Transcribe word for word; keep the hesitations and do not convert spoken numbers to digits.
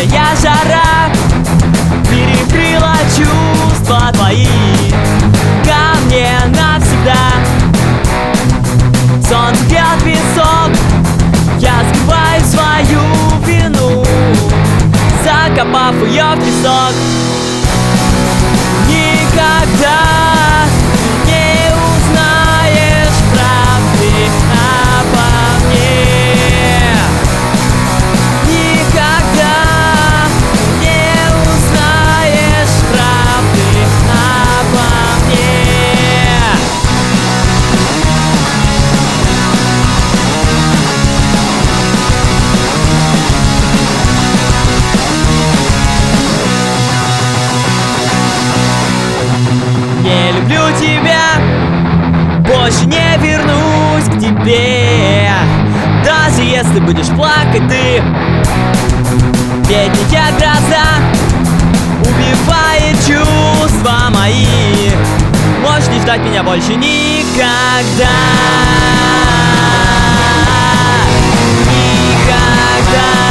Летняя жара перекрыла чувства твои ко мне навсегда. Солнце грет песок, я скрываю свою вину, закопав ее в песок. Никогда не узнаешь правды обо мне. Никогда не узнаешь правды обо мне. Не люблю тебя, больше не вернусь к тебе, даже если будешь плакать ты. Летняя гроза убивает чувства мои, можешь не ждать меня больше никогда. Никогда.